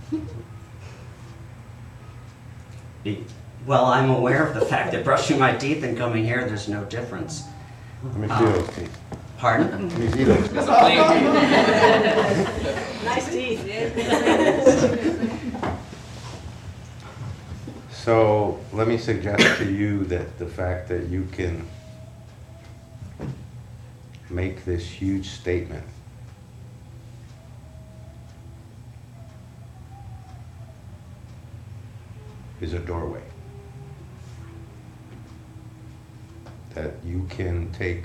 Well, I'm aware of the fact that brushing my teeth and coming here, there's no difference. Let me see those teeth. Pardon? Let me see those teeth. Nice teeth. So let me suggest to you that the fact that you can make this huge statement is a doorway that you can take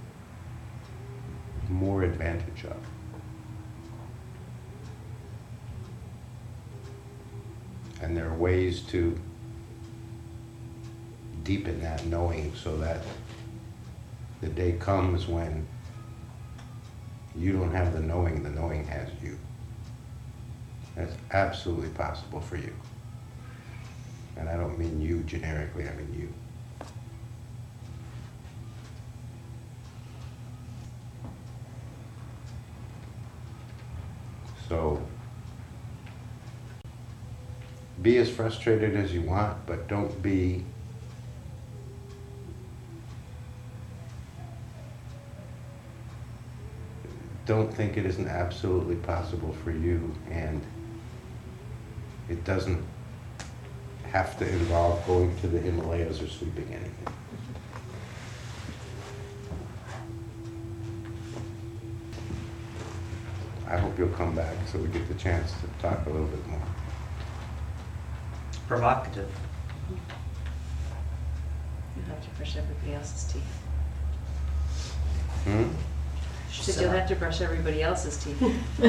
more advantage of. And there are ways to deepen that knowing so that the day comes when you don't have the knowing has you. That's absolutely possible for you. And I don't mean you generically, I mean you. So, be as frustrated as you want, but don't think it isn't absolutely possible for you, and it doesn't have to involve going to the Himalayas or sweeping anything. I hope you'll come back so we get the chance to talk a little bit more. Provocative. You have to brush everybody else's teeth. Hmm? Said you'll have to brush everybody else's teeth.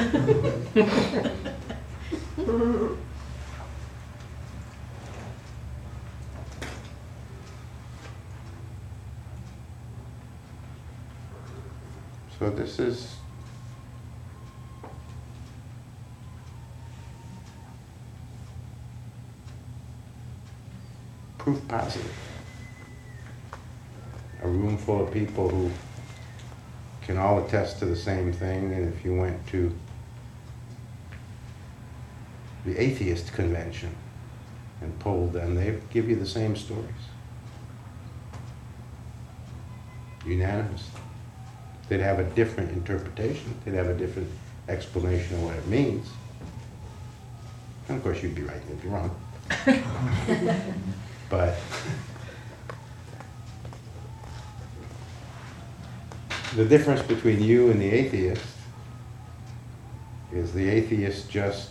So this is proof positive. A room full of people who can all attest to the same thing, and if you went to the atheist convention and polled them, they'd give you the same stories. Unanimous. They'd have a different interpretation. They'd have a different explanation of what it means. And of course, you'd be right, you'd be wrong. But the difference between you and the atheist is the atheist just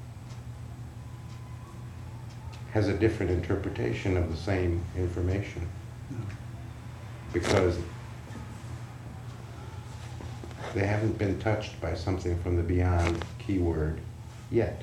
has a different interpretation of the same information. Because they haven't been touched by something from the beyond keyword yet.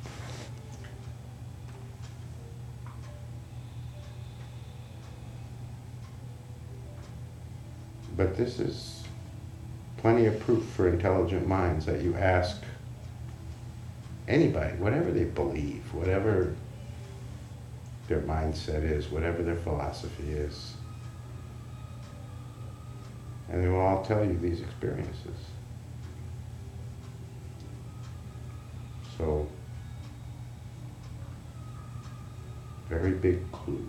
But this is plenty of proof for intelligent minds that you ask anybody, whatever they believe, whatever their mindset is, whatever their philosophy is, and they will all tell you these experiences. So, very big clue.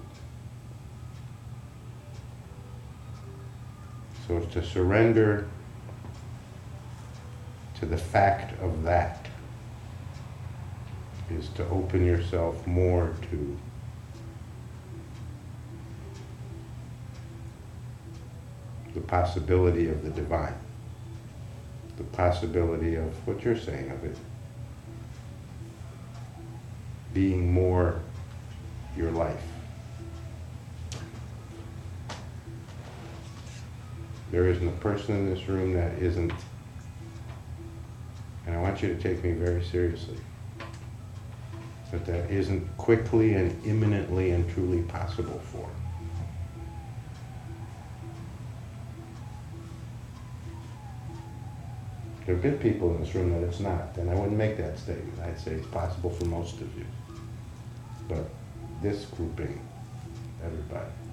So to surrender to the fact of that is to open yourself more to the possibility of the divine, the possibility of what you're saying of it being more your life. There isn't a person in this room that isn't, and I want you to take me very seriously, but that isn't quickly and imminently and truly possible for. There have been people in this room that it's not, and I wouldn't make that statement. I'd say it's possible for most of you. But this grouping, everybody.